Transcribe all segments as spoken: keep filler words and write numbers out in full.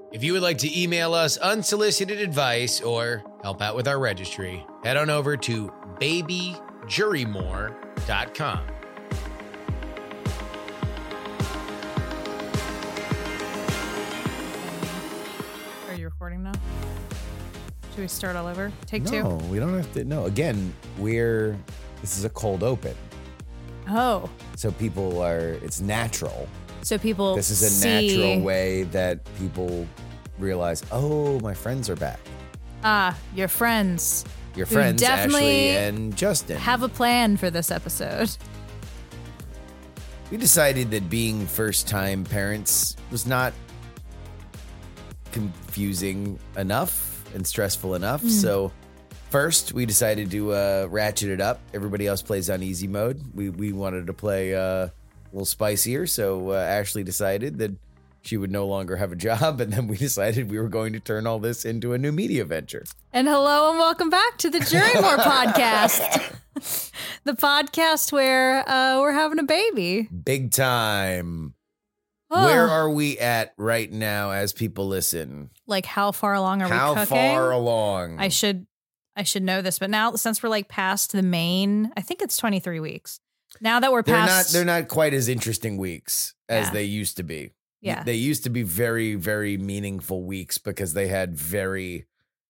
If you would like to email us unsolicited advice or help out with our registry, head on over to baby jurymore dot com. Are you recording now? Should we start all over? Take no, two? No, we don't have to. No, again, we're, this is a cold open. Oh. So people are, it's natural. So people This is a see, natural way that people realize, oh, my friends are back. Ah, your friends. Your who friends, definitely Ashley and Justin. have a plan for this episode. We decided that being first-time parents was not confusing enough and stressful enough. Mm. So first, we decided to uh, ratchet it up. Everybody else plays on easy mode. We we wanted to play uh, a little spicier, so uh, Ashley decided that she would no longer have a job, and then we decided we were going to turn all this into a new media venture. And hello and welcome back to the Jurymore podcast. The podcast where uh, we're having a baby. Big time. Oh. Where are we at right now as people listen? Like how far along are How we cooking? far along? I should I should know this, but now since we're like past the main, I think it's twenty-three weeks. Now that we're They're past not they're not quite as interesting weeks as Yeah. they used to be. Yeah. They used to be very, very meaningful weeks because they had very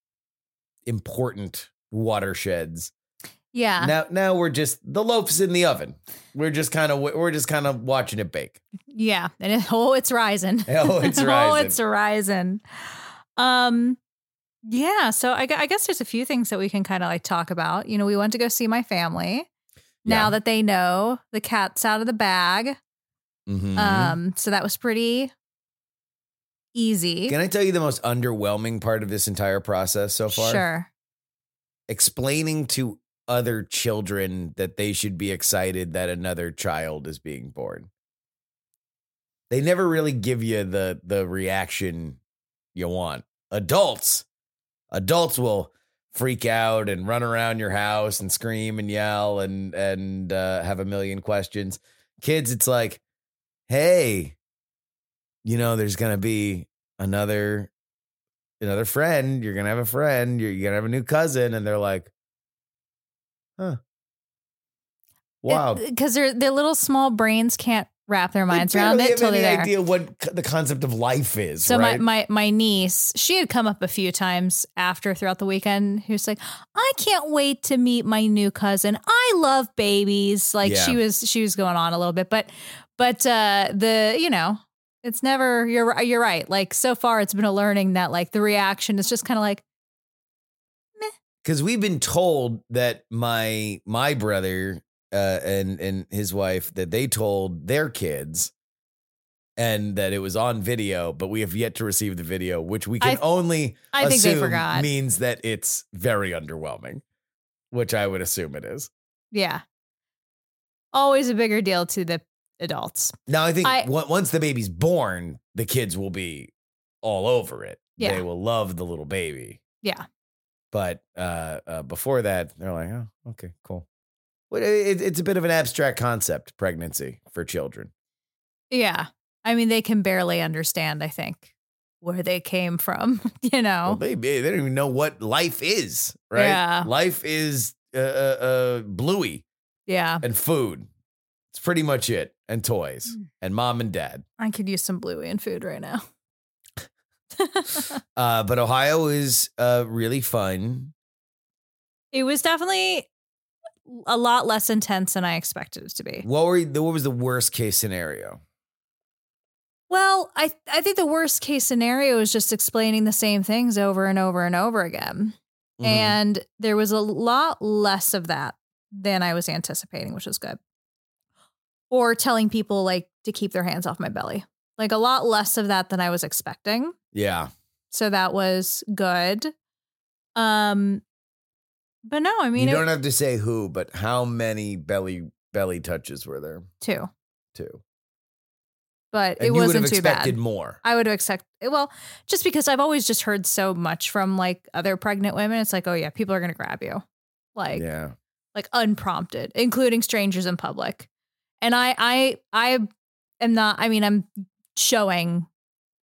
important watersheds. Yeah. Now now we're just the loaf's in the oven. We're just kind of we're just kind of watching it bake. Yeah. And it, oh, it's rising. Oh, it's oh, rising. it's rising. Um yeah, so I, gu- I guess there's a few things that we can kind of like talk about. You know, we went to go see my family. Now Yeah. that they know the cat's out of the bag. Mhm. Um, so that was pretty easy. Can I tell you the most underwhelming part of this entire process so far? Sure. Explaining to other children that they should be excited that another child is being born. They never really give you the the reaction you want. Adults, adults will freak out and run around your house and scream and yell and and uh, have a million questions. Kids, it's like, hey, you know, there's gonna be another another friend. You're gonna have a friend. You're, you're gonna have a new cousin, and they're like, huh, wow. Because their their little small brains can't wrap their minds They around barely it have till any they're there. idea what c- the concept of life is. So right? my, my my niece, she had come up a few times after throughout the weekend. Who's like, I can't wait to meet my new cousin. I love babies. Like Yeah. she was she was going on a little bit, but but uh, the you know it's never you're you're right. Like so far, it's been a learning that like the reaction is just kind of like Because we've been told that my my brother uh, and and his wife that they told their kids, and that it was on video, but we have yet to receive the video, which we can I- only I think they assume forgot. means that it's very underwhelming, which I would assume it is. yeah, always a bigger deal to the adults. Now I think I- on- once the baby's born, the kids will be all over it. Yeah. They will love the little baby. Yeah. But uh, uh, before that, they're like, oh, okay, cool. Well, it, it's a bit of an abstract concept, pregnancy for children. Yeah. I mean, they can barely understand, I think, where they came from, you know? Well, they, they don't even know what life is, right? Yeah. Life is uh, uh, uh, Bluey Yeah. and food. It's pretty much it. And toys and mom and dad. I could use some Bluey in food right now. Uh, but Ohio is uh, really fun. It was definitely a lot less intense than I expected it to be. What were what was the worst case scenario? Well, I I think the worst case scenario is just explaining the same things over and over and over again. Mhm. And there was a lot less of that than I was anticipating, which was good. Or telling people like to keep their hands off my belly. Like a lot less of that than I was expecting. Yeah. So that was good. Um but no, I mean you it, don't have to say who, but how many belly belly touches were there? two. Two. But And it you would wasn't have too expected bad. more. I would have expected, well, just because I've always just heard so much from like other pregnant women. It's like, oh yeah, people are going to grab you. Like, Yeah. like unprompted, including strangers in public. And I, I, I am not, I mean, I'm showing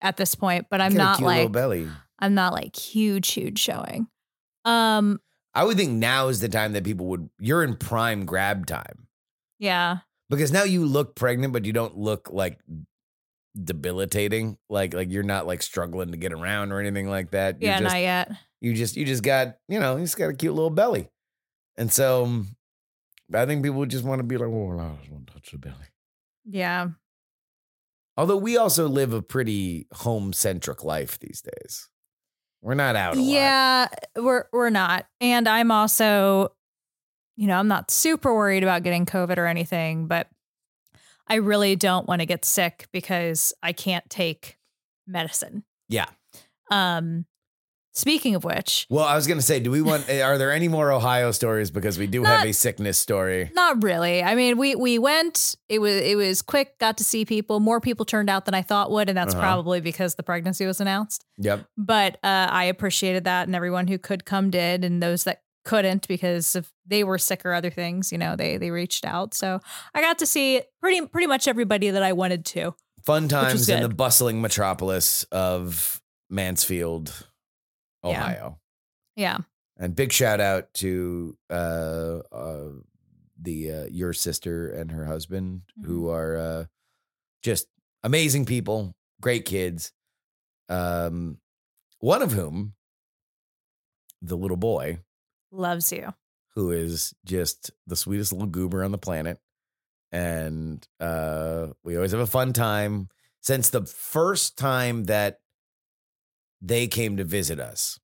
at this point, but I'm Get a not cute little like belly. I'm not like huge, huge showing. Um, I would think now is the time that people would. You're in prime grab time yeah, because now you look pregnant, but you don't look like debilitating. Like like you're not like struggling to get around or anything like that. You're yeah, just, not yet. You just you just got you know you just got a cute little belly, and so um, I think people would just want to be like, oh, I just want to touch the belly. Yeah, Although we also live a pretty home centric life these days. We're not out a lot. yeah, we're we're not, and I'm also, you know, I'm not super worried about getting COVID or anything, but I really don't want to get sick because I can't take medicine. Yeah. Um, speaking of which, Well, I was going to say, do we want, are there any more Ohio stories? Because we do Not- have a sickness story. not really. I mean, we we went. It was it was quick. Got to see people. More people turned out than I thought would, and that's Uh-huh. probably because the pregnancy was announced. Yep. But uh, I appreciated that, and everyone who could come did, and those that couldn't because if they were sick or other things, you know, they they reached out. So I got to see pretty pretty much everybody that I wanted to. Fun was times in good. the bustling metropolis of Mansfield, Yeah. Ohio. Yeah, And big shout out to uh, uh, the uh, your sister and her husband, who are uh, just amazing people, great kids. Um, one of whom, the little boy, loves you. who is just the sweetest little goober on the planet. And uh, we always have a fun time. Since the first time that they came to visit us,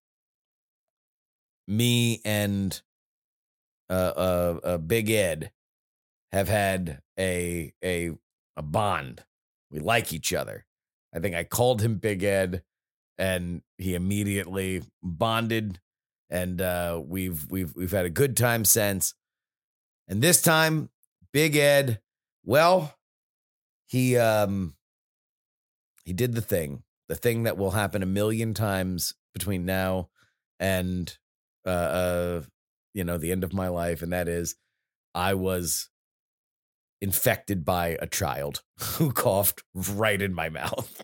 me and uh, uh, uh, Big Ed have had a a a bond. We like each other. I think I called him Big Ed, and he immediately bonded. And uh, we've we've we've had a good time since. And this time, Big Ed, well, he um he did the thing, the thing that will happen a million times between now and uh, uh you know the end of my life, and that is I was infected by a child who coughed right in my mouth.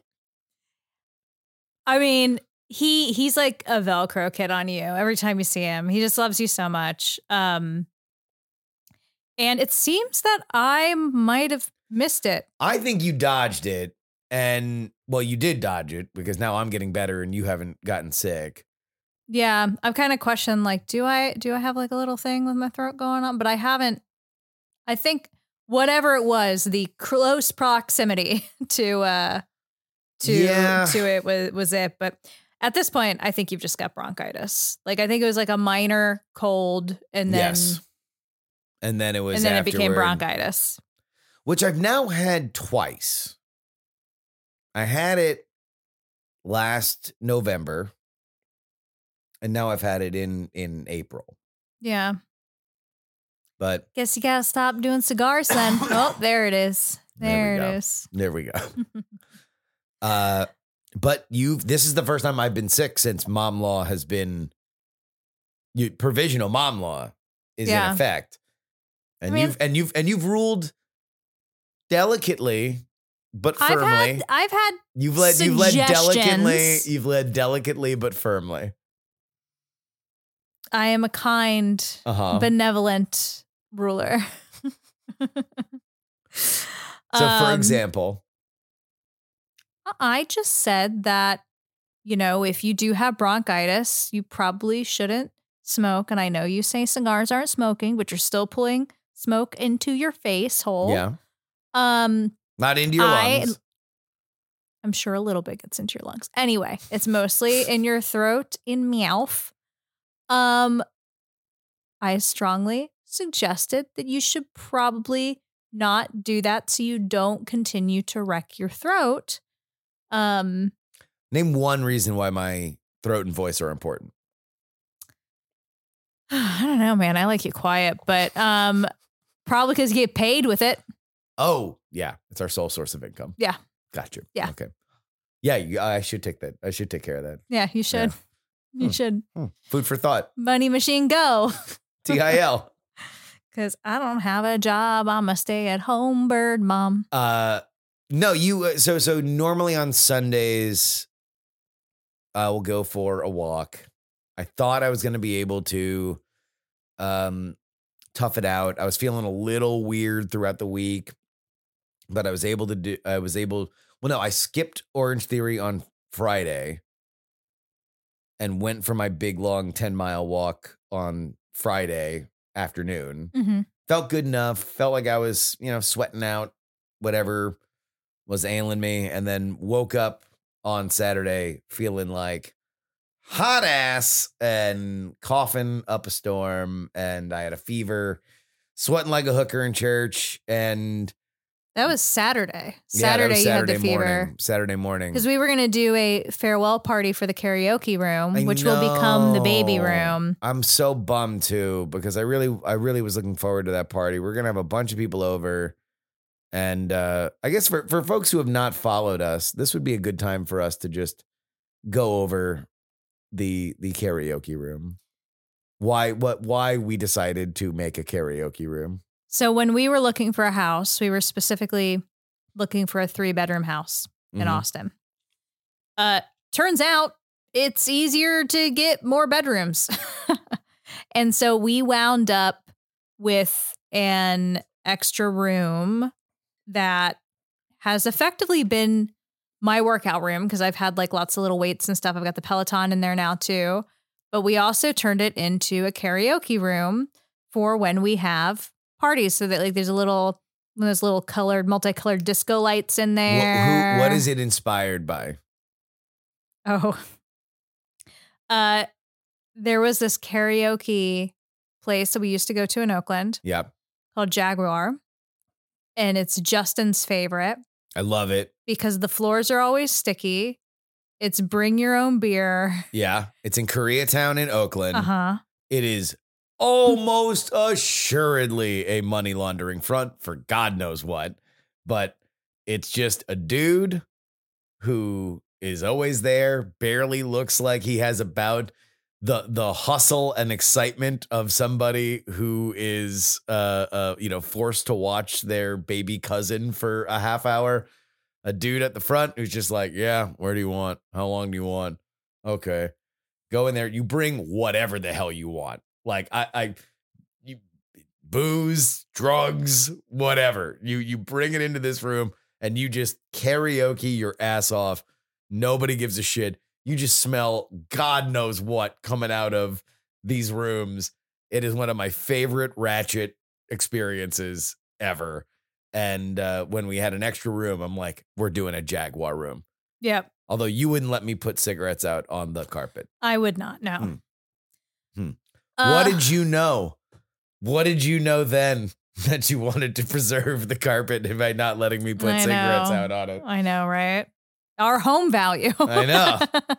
I mean, he he's like a Velcro kid on you. Every time you see him, he just loves you so much. Um, and it seems that I might have missed it. I think you dodged it, and well, you did dodge it because now I'm getting better and you haven't gotten sick. Yeah, I've kind of questioned like, do I do I have like a little thing with my throat going on? But I haven't. I think whatever it was, the close proximity to uh to Yeah. to it was was it. But at this point, I think you've just got bronchitis. Like I think it was like a minor cold, and then Yes. And then it was and then it became afterward, bronchitis. which I've now had twice. I had it last November, and now I've had it in in April. Yeah. But Guess you gotta stop doing cigars then. Oh, there it is. There we There, it go. is. there we go. uh, but you've this is the first time I've been sick since mom law has been you provisional mom law is Yeah. in effect. And I mean- you've and you've and you've ruled delicately but I've firmly. had I've had You've led you've led delicately, suggestions. you've led delicately but firmly. I am a kind, Uh-huh. benevolent ruler. So for Um, example, I just said that, you know, if you do have bronchitis, you probably shouldn't smoke. And I know you say cigars aren't smoking, but you're still pulling smoke into your face hole. yeah. Um, Not into your I- lungs. I'm sure a little bit gets into your lungs. Anyway, it's mostly in your throat, in mouth. Um, I strongly suggested that you should probably not do that so you don't continue to wreck your throat. Um, Name one reason why my throat and voice are important. I don't know, man. I like you quiet, but um, probably because you get paid with it. Oh, yeah. It's our sole source of income. Yeah. Gotcha. Yeah. Okay. Yeah, you, I should take that. I should take care of that. Yeah, you should. You Hmm. should. Hmm. Food for thought. Money machine go. T I L. Because I don't have a job. I'm a stay at home bird mom. Uh, No, you. Uh, so so normally on Sundays, I will go for a walk. I thought I was going to be able to um, tough it out. I was feeling a little weird throughout the week, but I was able to do. I was able. Well, no, I skipped Orange Theory on Friday and went for my big long ten mile walk on Friday afternoon. Mm-hmm. Felt good enough. Felt like I was, you know, sweating out whatever was ailing me, and then woke up on Saturday feeling like hot ass and coughing up a storm, and I had a fever, sweating like a hooker in church, and That was Saturday. yeah, that Saturday, was you had Saturday the fever. morning. Saturday morning. Because we were going to do a farewell party for the karaoke room, I which will become the baby know. room. I'm so bummed too, because I really, I really was looking forward to that party. We're gonna have a bunch of people over, and uh, I guess for for folks who have not followed us, this would be a good time for us to just go over the the karaoke room. Why, what, why we decided to make a karaoke room. So when we were looking for a house, we were specifically looking for a three bedroom house in Mhm. Austin. Uh, turns out it's easier to get more bedrooms. And so we wound up with an extra room that has effectively been my workout room, because I've had like lots of little weights and stuff. I've got the Peloton in there now too. But we also turned it into a karaoke room for when we have parties, so that like there's a little one of those little colored, multicolored disco lights in Wh- there. who, what is it inspired by? Oh, uh, there was this karaoke place that we used to go to in Oakland Yep, called Jaguar, and it's Justin's favorite I love it. because the floors are always sticky. It's bring your own beer. Yeah, it's in Koreatown in Oakland. Uh huh. It is almost assuredly a money laundering front for God knows what, but it's just a dude who is always there, barely looks like he has about the the hustle and excitement of somebody who is uh uh you know forced to watch their baby cousin for a half hour. A dude at the front who's just like, yeah, where do you want? How long do you want? Okay. Go in there. You bring whatever the hell you want. Like I, I, you, booze, drugs, whatever. You you bring it into this room and you just karaoke your ass off. Nobody gives a shit. You just smell God knows what coming out of these rooms. It is one of my favorite Ratchet experiences ever. And uh, when we had an extra room, I'm like, we're doing a Jaguar room. Yep. Although you wouldn't let me put cigarettes out on the carpet. I would not. No. Hmm. Hmm. Uh, What did you know? What did you know then that you wanted to preserve the carpet by not letting me put I cigarettes know. out on it? I know, right? Our home value. I know.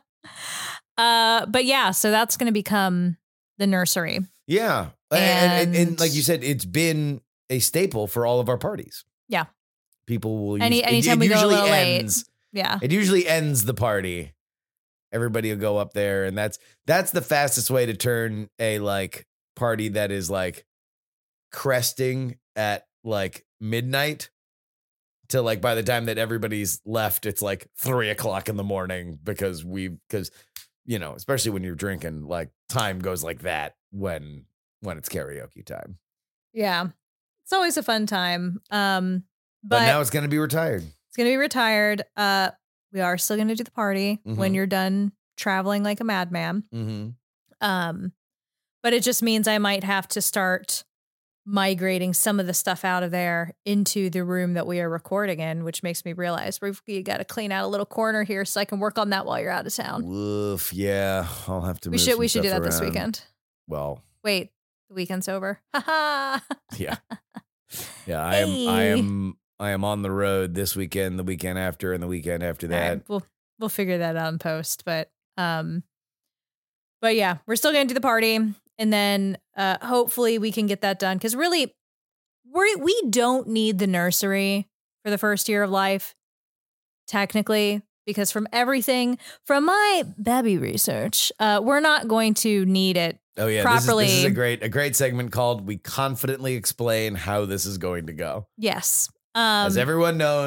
uh, but yeah, so that's going to become the nursery. Yeah. And, and, and, And- like you said, it's been a staple for all of our parties. Yeah. People will Any- use, it- anytime it we go a usually little late. ends. Yeah. It usually ends the party. Everybody will go up there, and that's that's the fastest way to turn a like party that is like cresting at like midnight to like by the time that everybody's left, it's like three o'clock in the morning because we because you know, especially when you're drinking, like time goes like that when when it's karaoke time. Yeah. It's always a fun time. Um, But, but, now it's gonna be retired. it's going to be retired. Uh, we are still going to do the party when Mhm. you're done traveling like a madman. Mm-hmm. Um, but it just means I might have to start migrating some of the stuff out of there into the room that we are recording in, which makes me realize we've you got to clean out a little corner here so I can work on that while you're out of town. Woof. Yeah, I'll have to. We move should some we should do stuff that this around. weekend. Well, Wait, the weekend's over. Ha ha. yeah, yeah. I am. I Hey. am. I am on the road this weekend, the weekend after, and the weekend after All that. right, we'll we'll figure that out in post, but um, but yeah, we're still gonna do the party, and then uh, hopefully we can get that done because really, we we don't need the nursery for the first year of life, technically, because from everything from my baby research, uh, we're not going to need it. Oh yeah, this is, this is properly. a great a great segment called "We confidently explain how this is going to go." Yes, um, As everyone knows,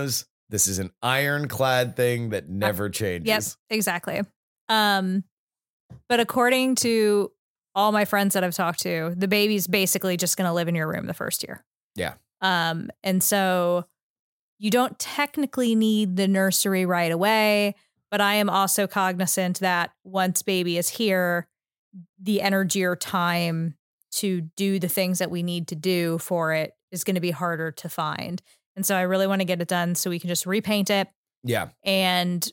This is an ironclad thing that never changes. Yep, exactly. Um, but according to all my friends that I've talked to, the baby's basically just going to live in your room the first year. Yeah. Um, and so you don't technically need the nursery right away, but I am also cognizant that once baby is here, the energy or time to do the things that we need to do for it is going to be harder to find. And so I really want to get it done so we can just repaint it. Yeah. And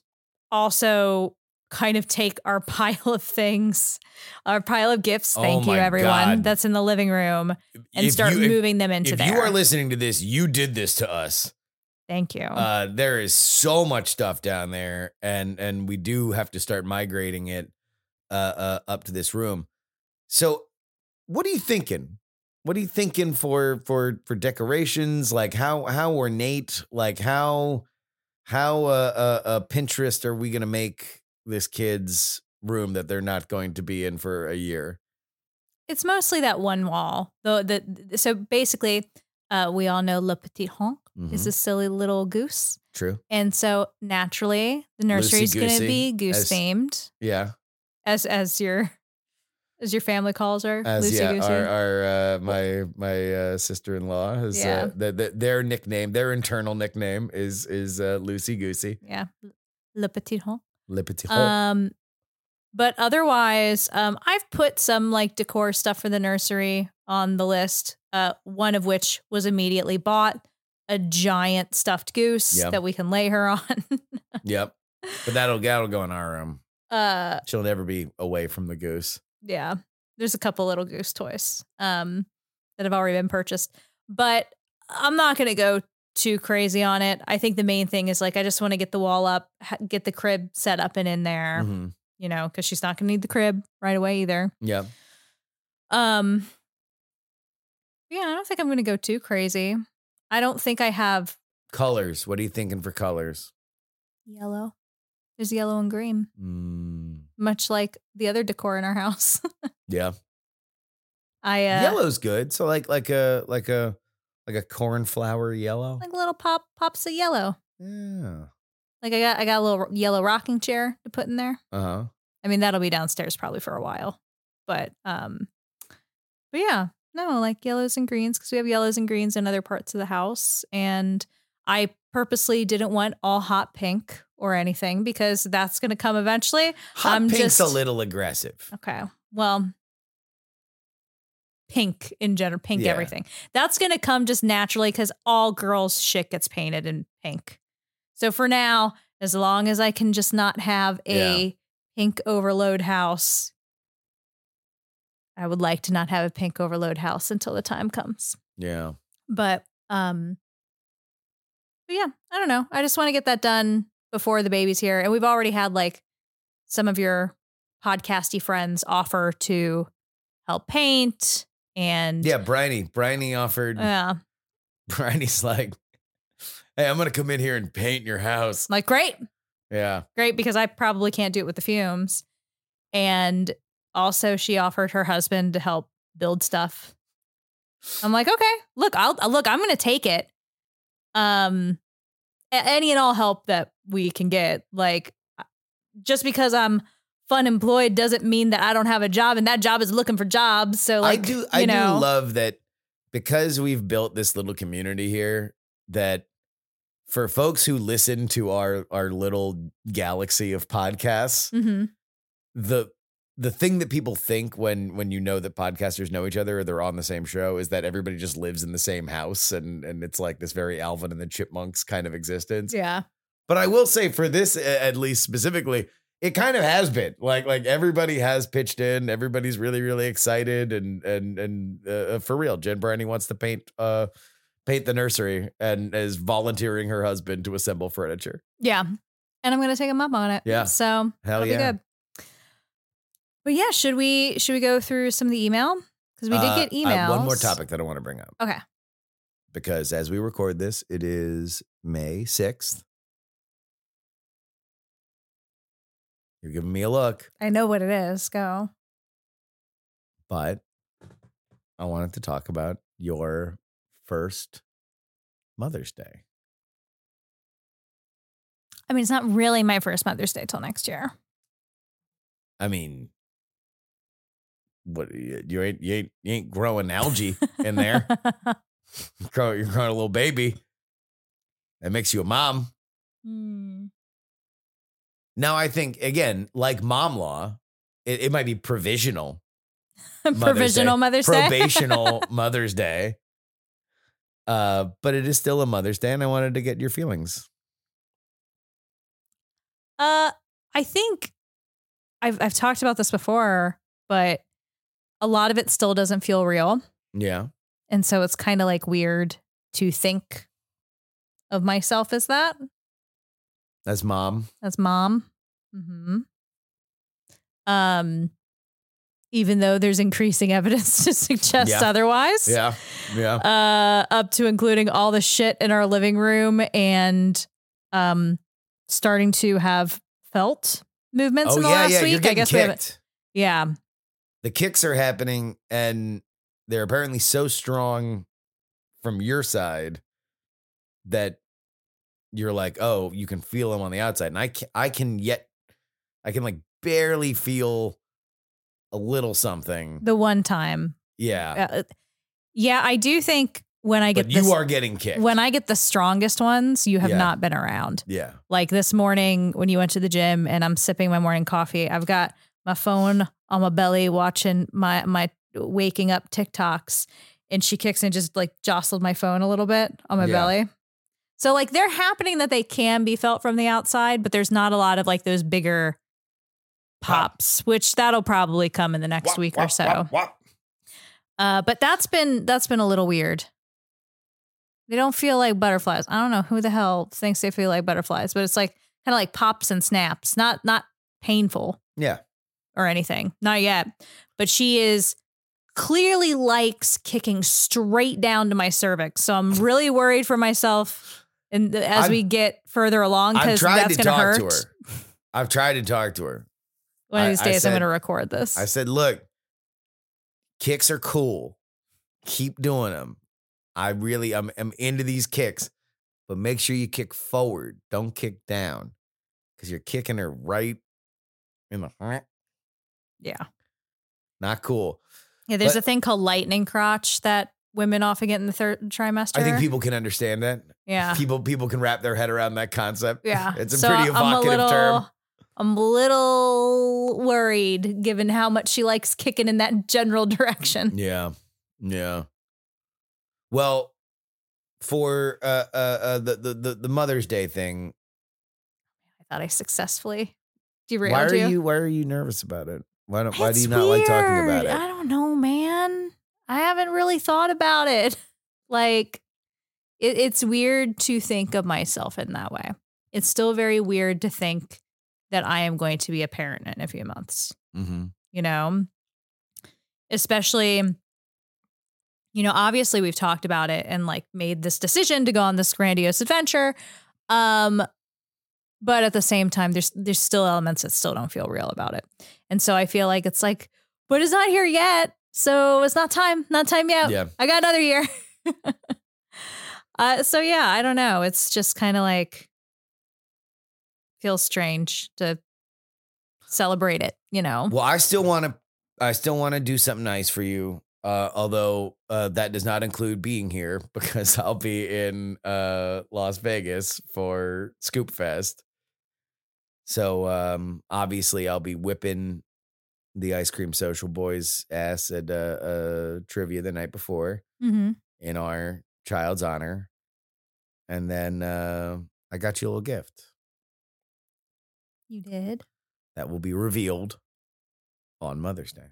also kind of take our pile of things, our pile of gifts, Oh thank you my everyone, God. that's in the living room, and If start you- if- moving them into If there. you are listening to this, you did this to us. Thank you. Uh, there is so much stuff down there, and and we do have to start migrating it uh, uh, up to this room. So, what are you thinking? What are you thinking for for for decorations? Like how how ornate? Like how how uh, uh, uh Pinterest are we gonna make this kid's room that they're not going to be in for a year? It's mostly that one wall. The, the, so basically, uh, we all know Le Petit Honk is Mhm. a silly little goose. True. And so naturally, the nursery is going to Loosey-goosey, be goose as- themed, Yeah. as as your as your family calls her, As Loosey yeah, Goosey. our, our uh, my my uh, sister-in-law is Yeah. uh, the, the, their nickname, their internal nickname is is uh, Lucy Goosey. Yeah, Le Petit Honk. Le Petit Hon. Um, but otherwise, um, I've put some like decor stuff for the nursery on the list. Uh, one of which was immediately bought, a giant stuffed goose Yep. that we can lay her on. Yep. But that'll that'll go in our room. uh, She'll never be away from the goose. yeah, there's a couple little goose toys um that have already been purchased, but I'm not gonna go too crazy on it. I think the main thing is like I just want to get the wall up, ha- get the crib set up and in there. Mhm. You know, because she's not gonna need the crib right away either. Yep. Um, yeah, I don't think I'm gonna go too crazy. I don't think I have Colors. What are you thinking for colors? yellow. There's yellow and green, Mm, much like the other decor in our house. yeah. I uh, Yellow's good. So like like a like a like a cornflower yellow. like little pop pops of yellow. Yeah. Like I got I got a little yellow rocking chair to put in there. Uh-huh. I mean, that'll be downstairs probably for a while. But um but yeah, no, like yellows and greens because we have yellows and greens in other parts of the house. And I purposely didn't want all hot pink or anything because that's gonna come eventually. Hot I'm pink's just- a little aggressive. Okay. Well, pink in general, pink Yeah. everything. That's gonna come just naturally because all girls shit gets painted in pink. So for now, as long as I can just not have a pink overload house, I would like to not have a pink overload house until the time comes. Yeah. But um but yeah, I don't know. I just want to get that done before the baby's here. And we've already had like some of your podcasty friends offer to help paint and Yeah, Bryony. Bryony offered yeah. Bryony's like, hey, I'm gonna come in here and paint your house. Like great. Yeah. Great because I probably can't do it with the fumes. And also she offered her husband to help build stuff. I'm like, okay, look, I'll look, I'm gonna take it. Um a- any and all help that we can get. Like just because I'm fun employed doesn't mean that I don't have a job and that job is looking for jobs. So like I do you I know, do love that because we've built this little community here that for folks who listen to our our little galaxy of podcasts, Mhm. the the thing that people think when when you know that podcasters know each other or they're on the same show is that everybody just lives in the same house and and it's like this very Alvin and the Chipmunks kind of existence. Yeah. But I will say for this uh, at least specifically, it kind of has been like like everybody has pitched in. Everybody's really really excited and and and uh, for real, Jen Bryony wants to paint uh paint the nursery and is volunteering her husband to assemble furniture. Yeah. And I'm gonna take him up on it. Yeah. So Hell that'll yeah. be good. But yeah, should we should we go through some of the email? Because we did Uh, get I have emails. one more topic that I want to bring up Okay. because as we record this, it is May sixth. You're giving me a look, I know what it is. Go. but I wanted to talk about your first Mother's Day. I mean, it's not really my first Mother's Day till next year. I mean, what you you ain't you ain't, you ain't growing algae in there. You're growing, you're growing a little baby. That makes you a mom. Hmm. Now, I think, again, like mom law, it, it might be provisional. Mother's Provisional Day. Mother's Day. Probational Mother's Day. Uh, but it is still a Mother's Day, and I wanted to get your feelings. Uh, I think I've I've talked about this before, but a lot of it still doesn't feel real. Yeah. And so it's kind of like weird to think of myself as that, As mom. as mom. Mm-hmm. Um, even though there's increasing evidence to suggest Yeah. otherwise. Yeah. Yeah. Uh, up to including all the shit in our living room and um, starting to have felt movements oh, in the yeah, last yeah. You're week. I getting guess we haven't. kicked. Yeah. The kicks are happening, and they're apparently so strong from your side that you're like, oh, you can feel them on the outside. And I can, I can yet, I can like barely feel a little something. The one time. Yeah. Uh, yeah, I do think when I get But this, you are getting kicked. when I get the strongest ones, you have Yeah. not been around. Yeah. Like this morning when you went to the gym and I'm sipping my morning coffee, I've got my phone on my belly watching my my waking up TikToks, and she kicks and just like jostled my phone a little bit on my Yeah. belly. So like they're happening that they can be felt from the outside, but there's not a lot of like those bigger pops, which that'll probably come in the next Wop, week wop, or so. wop, wop. Uh, but that's been that's been a little weird. They don't feel like butterflies. I don't know who the hell thinks they feel like butterflies, but it's like kind of like pops and snaps, not not painful Yeah. or anything, not yet. But she is clearly likes kicking straight down to my cervix, so I'm really worried for myself. And as I've- we get further along, I've because tried that's to going to talk hurt. to her. I've tried to talk to her. One of I- these I days, said- I'm going to record this. I said, look, kicks are cool. Keep doing them. I really, I'm, I'm into these kicks, but make sure you kick forward. Don't kick down, because you're kicking her right in the, yeah. not cool. Yeah, there's But- a thing called lightning crotch that women often get in the third trimester. I think people can understand that. Yeah. People, people can wrap their head around that concept. Yeah. It's a So pretty I'm a evocative little, term. I'm a little worried given how much she likes kicking in that general direction. Yeah. Yeah. Well, for uh, uh, uh, the, the, the, the Mother's Day thing, I thought I successfully derailed why are you. you, why are you nervous about it? Why don't, why do It's you not like talking weird. about it? I don't know, man. I haven't really thought about it. Like, it, it's weird to think of myself in that way. It's still very weird to think that I am going to be a parent in a few months. Mm-hmm. You know, especially, you know, obviously we've talked about it and like made this decision to go on this grandiose adventure. Um, but at the same time, there's there's still elements that still don't feel real about it. And so I feel like it's like, but it's not here yet. So it's not time, not time yet. Yeah. I got another year. uh, so yeah, I don't know. It's just kind of like feels strange to celebrate it, you know? Well, I still want to, I still want to do something nice for you. Uh, although uh, that does not include being here, because I'll be in uh, Las Vegas for Scoop Fest. So um, obviously I'll be whipping the Ice Cream Social Boys ass at uh, uh, trivia the night before Mm-hmm. in our child's honor. And then uh, I got you a little gift You did? that will be revealed on Mother's Day,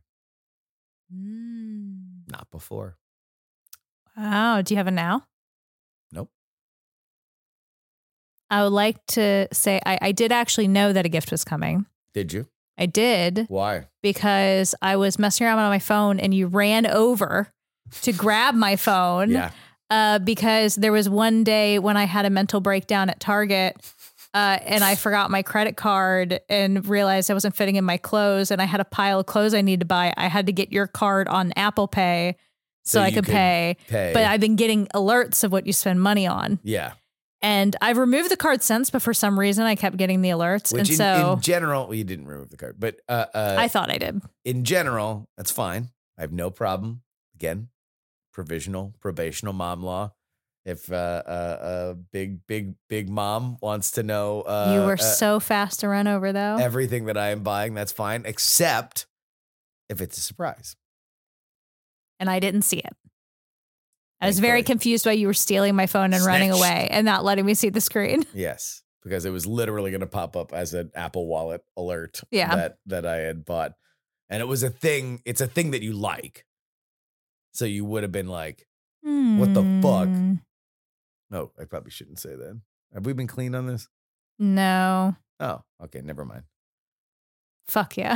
Mm. not before. Wow. Do you have it now? Nope. I would like to say I, I did actually know that a gift was coming. Did you? I did Why? because I was messing around on my phone and you ran over to grab my phone. Yeah. Uh, because there was one day when I had a mental breakdown at Target uh, and I forgot my credit card and realized I wasn't fitting in my clothes and I had a pile of clothes I needed to buy. I had to get your card on Apple Pay so, So I you could could pay. Pay. But I've been getting alerts of what you spend money on. yeah. And I've removed the card since, but for some reason I kept getting the alerts. Which and in, so in general, well, you didn't remove the card, but uh, uh, I thought I did. in general, that's fine. I have no problem. Again, provisional, probational mom law. If uh, uh, uh, big, big, big mom wants to know uh, You were uh, so fast to run over, though. everything that I am buying, that's fine, except if it's a surprise. And I didn't see it. I was very Thankfully. confused why you were stealing my phone and running Snitch. away and not letting me see the screen. Yes, because it was literally going to pop up as an Apple Wallet alert Yeah. that that I had bought. And it was a thing, it's a thing that you like. So you would have been like, what the fuck? Hmm. No, I probably shouldn't say that. Have we been clean on this? No. Oh, okay, never mind. Fuck yeah.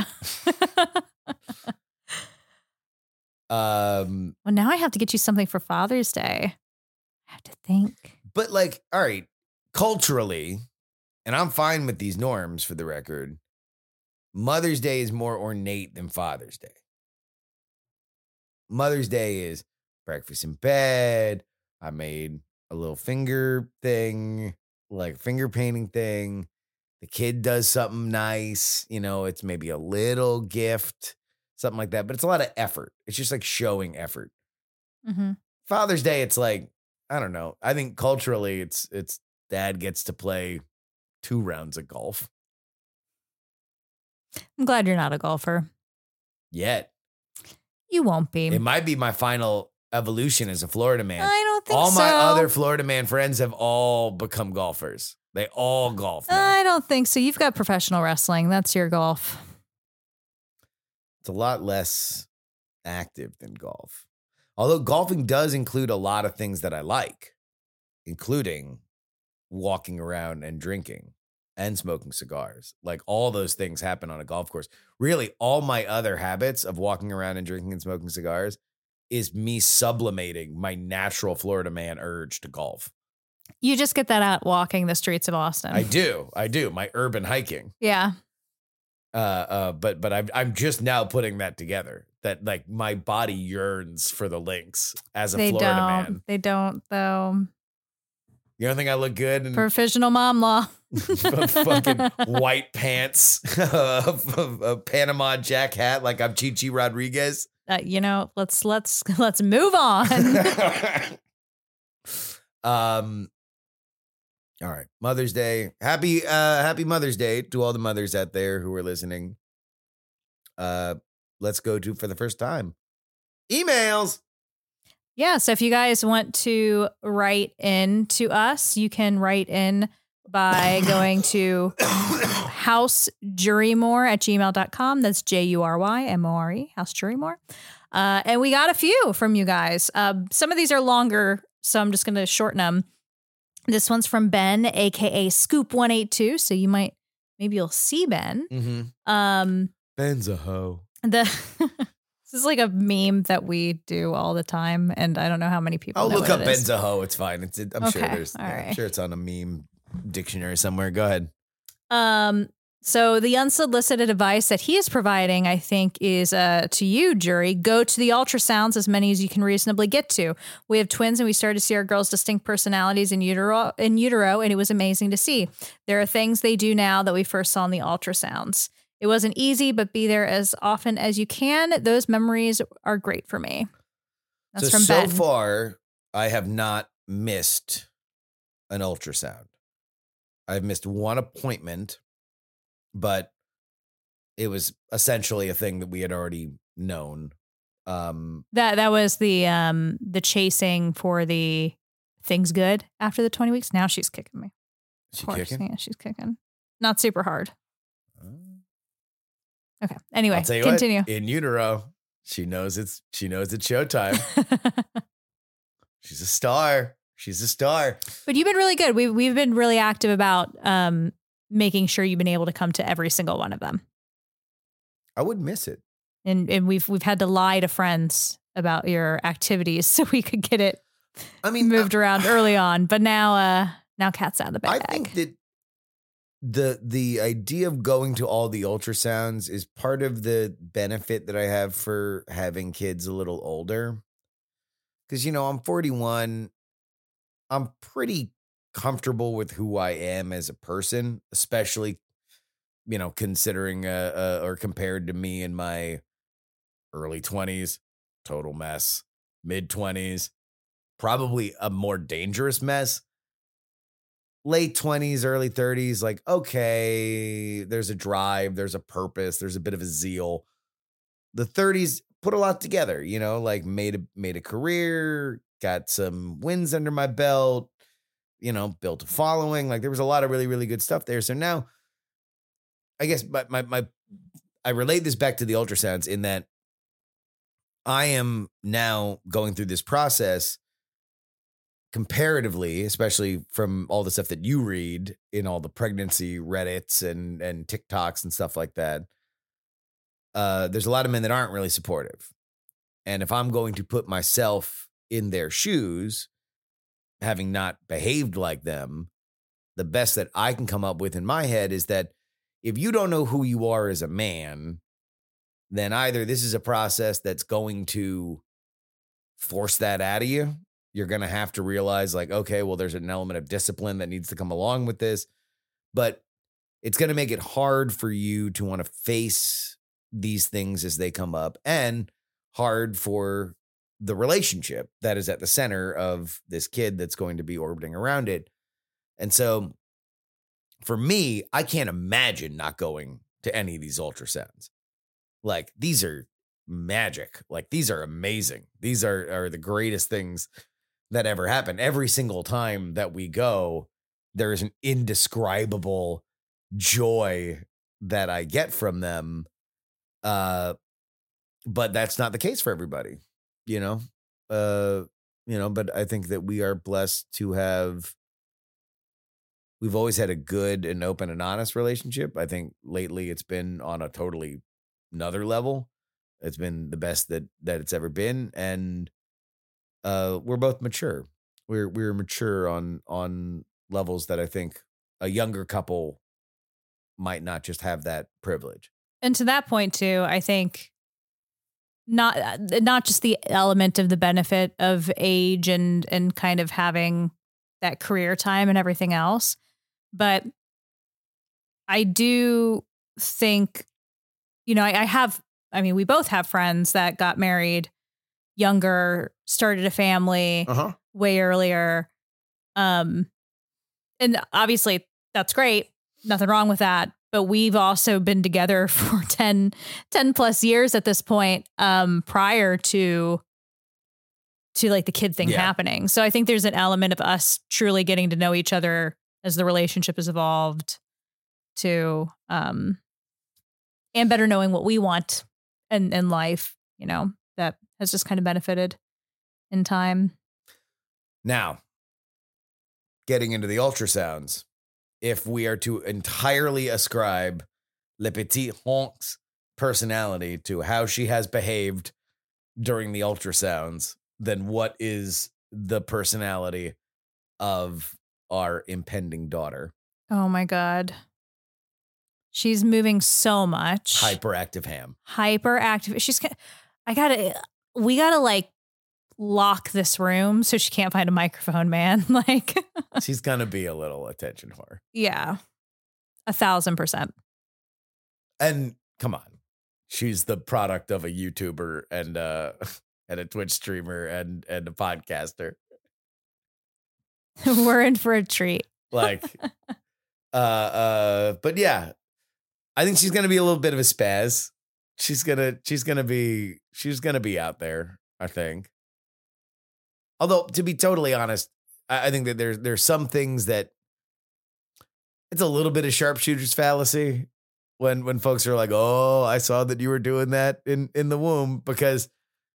Um, Well, now I have to get you something for Father's Day. I have to think. but like, all right, culturally, and I'm fine with these norms for the record, Mother's Day is more ornate than Father's Day. Mother's Day is breakfast in bed. I made a little finger thing, like finger painting thing. The kid does something nice. You know, it's maybe a little gift, something like that. But it's a lot of effort. It's just like showing effort. Mm-hmm. Father's Day, it's like, I don't know. I think culturally, it's it's dad gets to play two rounds of golf. I'm glad you're not a golfer. Yet. You won't be. It might be my final evolution as a Florida man. I don't think all so. my other Florida man friends have all become golfers. They all golf now. I don't think so. You've got professional wrestling. That's your golf. It's a lot less active than golf. Although golfing does include a lot of things that I like, including walking around and drinking and smoking cigars. Like all those things happen on a golf course. Really, all my other habits of walking around and drinking and smoking cigars is me sublimating my natural Florida man urge to golf. You just get that out walking the streets of Austin. I do. I do. My urban hiking. Yeah. Uh, uh, but but I'm I'm just now putting that together. That like my body yearns for the links as a They Florida don't. man. They don't, though. You don't think I look good in Professional mom law. fucking white pants, a, a Panama Jack hat like I'm Chi Chi Rodriguez? Uh, you know, let's let's let's move on. um. All right, Mother's Day. Happy uh happy Mother's Day to all the mothers out there who are listening. Uh, let's go to for the first time emails. Yeah, so if you guys want to write in to us, you can write in by going to housejurymore at gmail dot com. That's J U R Y M O R E, House Jurymore. Uh, and we got a few from you guys. Uh, some of these are longer, so I'm just going to shorten them. This one's from Ben, a k a. Scoop one eighty-two. So you might, maybe you'll see Ben. Mm-hmm. Um, Ben's a hoe. the This is like a meme that we do all the time, and I don't know how many people I'll know look what up it is. Ben's a hoe. It's fine. It's it, I'm sure Okay, there's all yeah, right. I'm sure it's on a meme dictionary somewhere. Go ahead. Um, so the unsolicited advice that he is providing, I think, is uh, to you, jury, go to the ultrasounds, as many as you can reasonably get to. We have twins and we started to see our girls' distinct personalities in utero, in utero, and it was amazing to see. There are things they do now that we first saw in the ultrasounds. It wasn't easy, but be there as often as you can. Those memories are great for me. That's so from so Ben. far, I have not missed an ultrasound. I've missed one appointment, but it was essentially a thing that we had already known. Um, That that was the um the chasing for the things good after the twenty weeks. Now she's kicking me. is Of she course. kicking? Yeah, she's kicking. Not super hard. Uh, Okay. Anyway, I'll tell you continue. what, in utero, she knows it's she knows it's showtime. She's a star. She's a star. But you've been really good. We've we've been really active about um making sure you've been able to come to every single one of them. I would miss it. And and we've we've had to lie to friends about your activities so we could get it I mean, moved around early on. But now uh now cat's out of the bag. I think that the the idea of going to all the ultrasounds is part of the benefit that I have for having kids a little older. Because, you know, I'm forty-one. I'm pretty comfortable with who I am as a person, especially, you know, considering uh, uh or compared to me in my early twenties, total mess, mid twenties, probably a more dangerous mess. Late twenties, early thirties, like, okay, there's a drive, there's a purpose, there's a bit of a zeal. The thirties put a lot together, you know, like made a made a career, got some wins under my belt, you know, built a following. Like there was a lot of really, really good stuff there. So now I guess my my, my I relate this back to the ultrasounds in that I am now going through this process comparatively, especially from all the stuff that you read in all the pregnancy Reddits and and TikToks and stuff like that. Uh, there's a lot of men that aren't really supportive. And if I'm going to put myself in their shoes, having not behaved like them, the best that I can come up with in my head is that if you don't know who you are as a man, then either this is a process that's going to force that out of you. You're going to have to realize like, okay, well, there's an element of discipline that needs to come along with this, but it's going to make it hard for you to want to face these things as they come up, and hard for the relationship that is at the center of this kid that's going to be orbiting around it. And so for me, I can't imagine not going to any of these ultrasounds. Like these are magic. Like these are amazing. These are, are the greatest things that ever happen. Every single time that we go, there is an indescribable joy that I get from them. Uh, but that's not the case for everybody, you know, uh, you know, but I think that we are blessed to have, we've always had a good and open and honest relationship. I think lately it's been on a totally another level. It's been the best that, that it's ever been. And, uh, we're both mature. We're, we're mature on, on levels that I think a younger couple might not just have that privilege. And to that point too, I think not not just the element of the benefit of age and and kind of having that career time and everything else, but I do think, you know, I, I have, I mean, we both have friends that got married younger, started a family Uh-huh. way earlier. Um, and obviously that's great. Nothing wrong with that. But we've also been together for ten, ten plus years at this point, um, prior to, to like the kid thing Yeah. happening. So I think there's an element of us truly getting to know each other as the relationship has evolved to, um, and better knowing what we want in, in life, you know, that has just kind of benefited in time. Now, getting into the ultrasounds, if we are to entirely ascribe Le Petit Honk's personality to how she has behaved during the ultrasounds, then what is the personality of our impending daughter? Oh my God. She's moving so much. Hyperactive ham. Hyperactive. She's, I gotta, we gotta like lock this room so she can't find a microphone, man. Like, She's going to be a little attention whore. yeah, a thousand percent. And come on, she's the product of a YouTuber and uh and a Twitch streamer and and a podcaster. We're in for a treat. Like, uh, uh, but yeah, I think she's gonna be a little bit of a spaz. She's gonna, she's gonna be, she's gonna be out there. I think. Although, to be totally honest, I, I think that there's there's some things that it's a little bit of sharpshooter's fallacy when when folks are like, "Oh, I saw that you were doing that in in the womb," because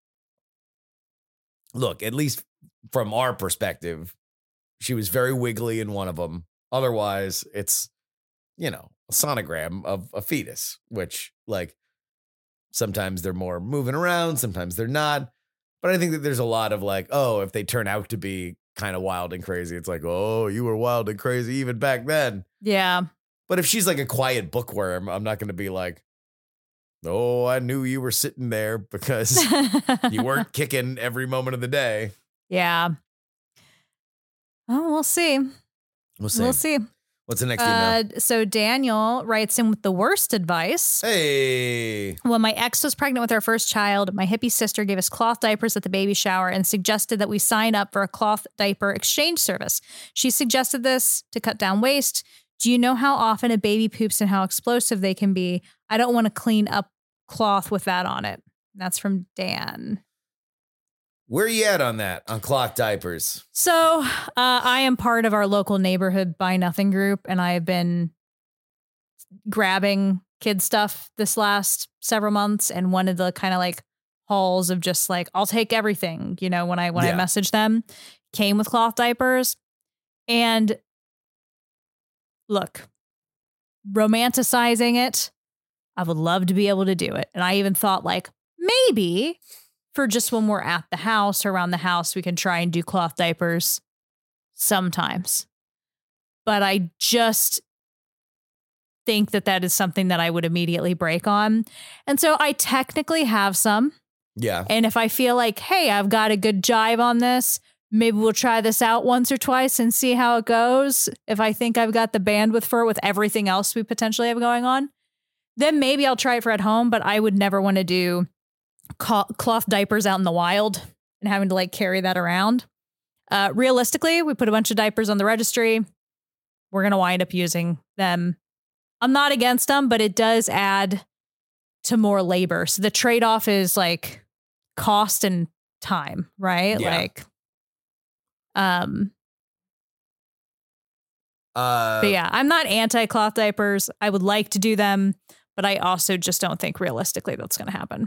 look, at least from our perspective, she was very wiggly in one of them. Otherwise, it's, you know, a sonogram of a fetus, which like sometimes they're more moving around, sometimes they're not. But I think that there's a lot of like, oh, if they turn out to be kind of wild and crazy, it's like, oh, you were wild and crazy even back then. Yeah. But if she's like a quiet bookworm, I'm not going to be like, oh, I knew you were sitting there because you weren't kicking every moment of the day. Yeah. Oh, we'll see. We'll see. We'll see. What's the next Uh, email? so Daniel writes in with the worst advice. Hey. When my ex was pregnant with our first child, my hippie sister gave us cloth diapers at the baby shower and suggested that we sign up for a cloth diaper exchange service. She suggested this to cut down waste. Do you know how often a baby poops and how explosive they can be? I don't want to clean up cloth with that on it. That's from Dan. Where are you at on that, on cloth diapers? So uh, I am part of our local neighborhood Buy Nothing group, and I have been grabbing kid stuff this last several months. And one of the kind of like hauls of just like, I'll take everything, you know, when I when Yeah. I message them, came with cloth diapers. And look, romanticizing it, I would love to be able to do it. And I even thought like, maybe for just when we're at the house or around the house, we can try and do cloth diapers sometimes. But I just think that that is something that I would immediately break on. And so I technically have some. Yeah. And if I feel like, hey, I've got a good jive on this, maybe we'll try this out once or twice and see how it goes. If I think I've got the bandwidth for it with everything else we potentially have going on, then maybe I'll try it for at home. But I would never want to do cloth diapers out in the wild and having to like carry that around. Uh, realistically, we put a bunch of diapers on the registry. We're going to wind up using them. I'm not against them, but it does add to more labor. So the trade-off is like cost and time, right? Yeah. Like, um, Uh, but yeah, I'm not anti-cloth diapers. I would like to do them, but I also just don't think realistically that's going to happen.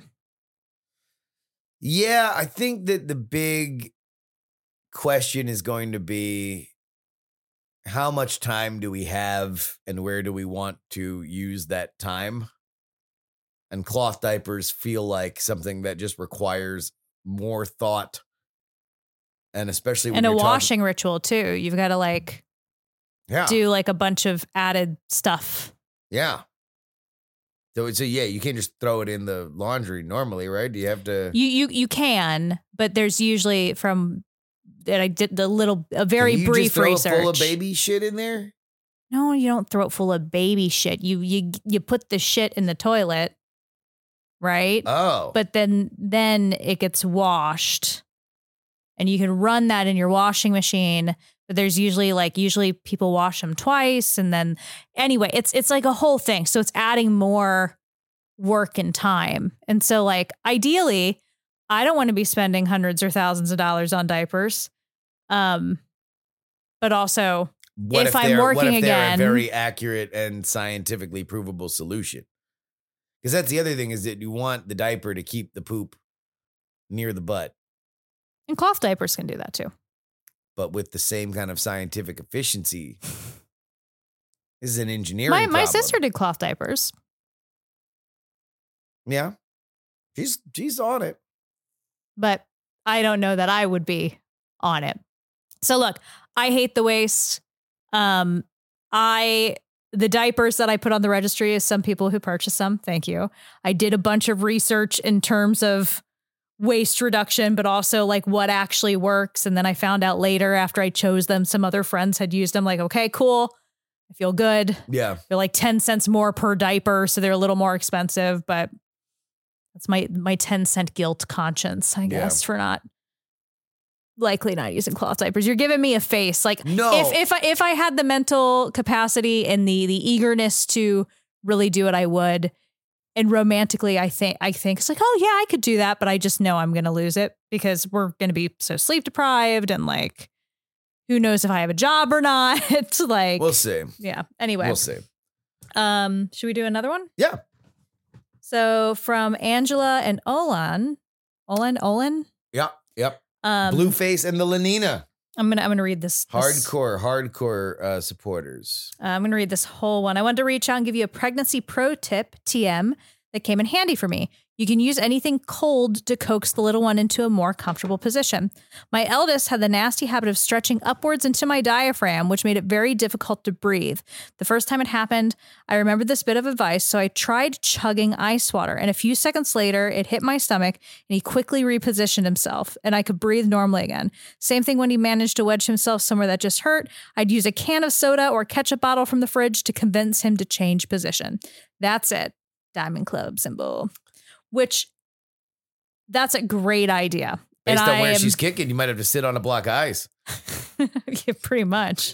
Yeah, I think that the big question is going to be how much time do we have and where do we want to use that time? And cloth diapers feel like something that just requires more thought. And especially when And a you're talking- washing ritual too. You've got to like yeah. do like a bunch of added stuff. Yeah. So, so yeah, you can't just throw it in the laundry normally, right? Do you have to? You you you can, but there's usually from that I did the little a very Can you brief just throw research. it full of baby shit in there? No, you don't throw it full of baby shit. You you you put the shit in the toilet, right? Oh, But then then it gets washed, and you can run that in your washing machine. But there's usually like usually people wash them twice, and then anyway, it's it's like a whole thing. So it's adding more work and time. And so like ideally, I don't want to be spending hundreds or thousands of dollars on diapers. Um, but also what if I'm they're- working what if they're again- a very accurate and scientifically provable solution? Because that's the other thing is that you want the diaper to keep the poop near the butt, and cloth diapers can do that too. but with the same kind of scientific efficiency. This is an engineering My my problem. sister did cloth diapers. Yeah, she's she's on it. But I don't know that I would be on it. So look, I hate the waste. Um, I the diapers that I put on the registry is some people who purchase them. Thank you. I did a bunch of research in terms of waste reduction, but also like what actually works. And then I found out later after I chose them, some other friends had used them. Like, okay, cool. I feel good. Yeah, They're like ten cents more per diaper, so they're a little more expensive, but that's my my ten cent guilt conscience, I guess, for not likely not using cloth diapers. You're giving me a face. Like No. if if I if I had the mental capacity and the the eagerness to really do it, I would. And romantically, I think I think it's like, oh yeah, I could do that, but I just know I'm gonna lose it because we're gonna be so sleep deprived and like who knows if I have a job or not. It's like we'll see. yeah. Anyway. We'll see. Um, should we do another one? Yeah. So from Angela and Olan, Olan, Olan. Yeah. Yep. Um, Blueface and the Lenina. I'm gonna I'm gonna read this. this Hardcore, hardcore uh, supporters. uh, I'm gonna read this whole one. I wanted to reach out and give you a pregnancy pro tip, T M, that came in handy for me. You can use anything cold to coax the little one into a more comfortable position. My eldest had the nasty habit of stretching upwards into my diaphragm, which made it very difficult to breathe. The first time it happened, I remembered this bit of advice, so I tried chugging ice water, and a few seconds later, it hit my stomach, and he quickly repositioned himself, and I could breathe normally again. Same thing when he managed to wedge himself somewhere that just hurt. I'd use a can of soda or ketchup bottle from the fridge to convince him to change position. That's it. Diamond Club symbol. Which, that's a great idea. Based and on where am, she's kicking, you might have to sit on a block of ice. Yeah, pretty much.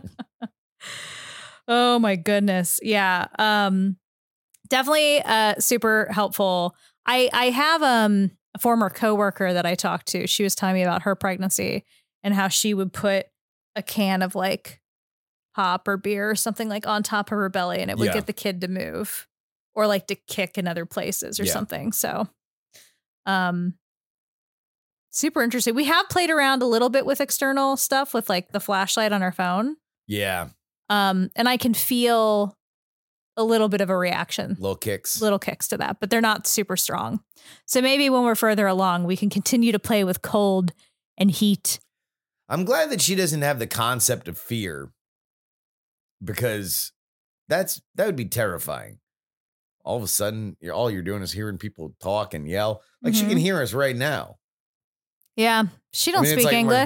Oh my goodness. Yeah. Um, definitely uh, super helpful. I, I have um, a former coworker that I talked to. She was telling me about her pregnancy and how she would put a can of like pop or beer or something like on top of her belly, and it would Yeah. get the kid to move. Or like to kick in other places or Yeah. something. So, um, super interesting. We have played around a little bit with external stuff with like the flashlight on our phone. Yeah. Um, and I can feel a little bit of a reaction, Little kicks. little kicks to that, but they're not super strong. So maybe when we're further along, we can continue to play with cold and heat. I'm glad that she doesn't have the concept of fear, because that's that would be terrifying. All of a sudden, you're, all you're doing is hearing people talk and yell. Like, she Mhm. can hear us right now. Yeah. She don't I mean, it's speak like- English.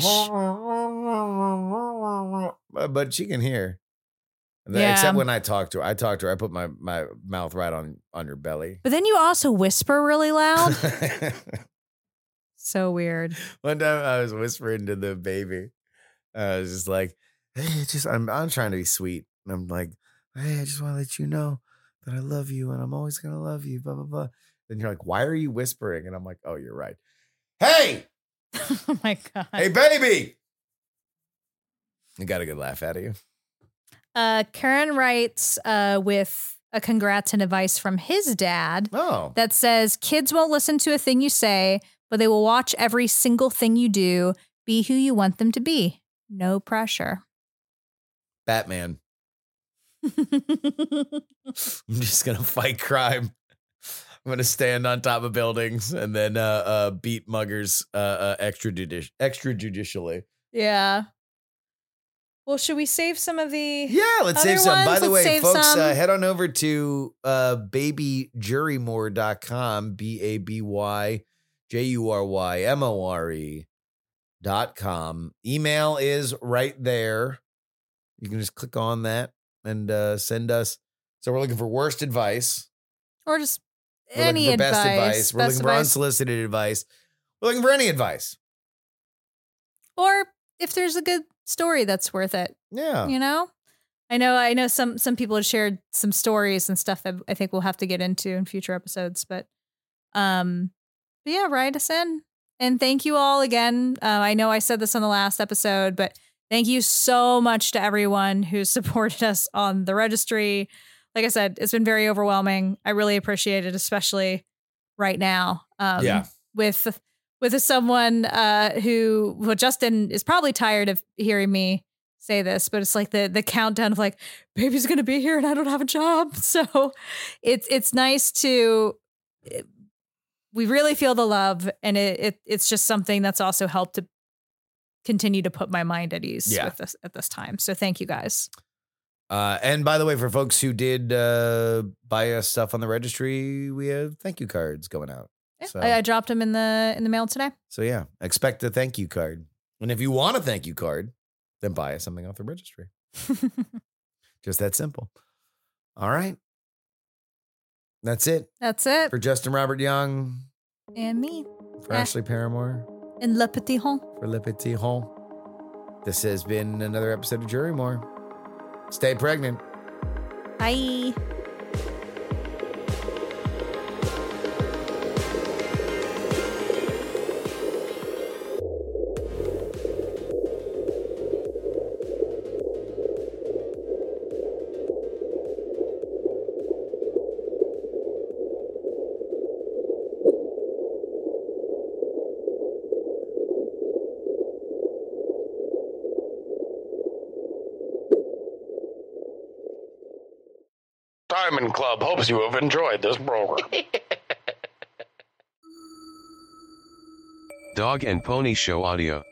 But- But she can hear. The- Yeah. Except when I talk to her. I talk to her. I put my, my mouth right on, on her belly. But then you also whisper really loud. So weird. One time I was whispering to the baby. I was just like, hey, just I'm I'm trying to be sweet. And I'm like, hey, I just want to let you know that I love you and I'm always gonna love you, blah, blah, blah. Then you're like, why are you whispering? And I'm like, oh, you're right. Hey, Oh my God. hey, baby. I got a good laugh out of you. Uh, Karen writes uh, with a congrats and advice from his dad Oh, that says, kids won't listen to a thing you say, but they will watch every single thing you do. Be who you want them to be. No pressure. Batman. I'm just gonna fight crime. I'm gonna stand on top of buildings and then uh, uh, beat muggers uh, uh, extrajudici- extrajudicially. Yeah. Well, should we save some of the... Yeah, let's Other save some. By ones, the let's way, save folks, some. uh, head on over to uh, baby jurymore dot com, B A B Y J U R Y M O R E dot com. Email is right there. You can just click on that and uh, send us. So we're looking for worst advice. Or just We're any looking for advice. best advice. We're Best looking for advice. unsolicited advice. We're looking for any advice. Or if there's a good story that's worth it. Yeah. You know? I know I know some some people have shared some stories and stuff that I think we'll have to get into in future episodes. But um but yeah, write us in. And thank you all again. Uh, I know I said this on the last episode, but thank you so much to everyone who supported us on the registry. Like I said, it's been very overwhelming. I really appreciate it, especially right now. Um, Yeah. With with someone uh, who, well, Justin is probably tired of hearing me say this, but it's like the the countdown of like, baby's gonna be here and I don't have a job. So it's it's nice to. It, we really feel the love, and it, it it's just something that's also helped to continue to put my mind at ease Yeah. with this at this time. So thank you guys. Uh, and by the way, for folks who did uh, buy us stuff on the registry, we have thank you cards going out. Yeah, So- I, I dropped them in the in the mail today. So yeah, expect a thank you card. And if you want a thank you card, then buy us something off the registry. Just that simple. All right. That's it That's it. for Justin Robert Young, And me. for Eh. Ashley Paramore, And Le Petit Hon. for Le Petit Hon. This has been another episode of Jurymore. Stay pregnant. Bye. Diamond Club hopes you have enjoyed this program. Dog and Pony Show audio.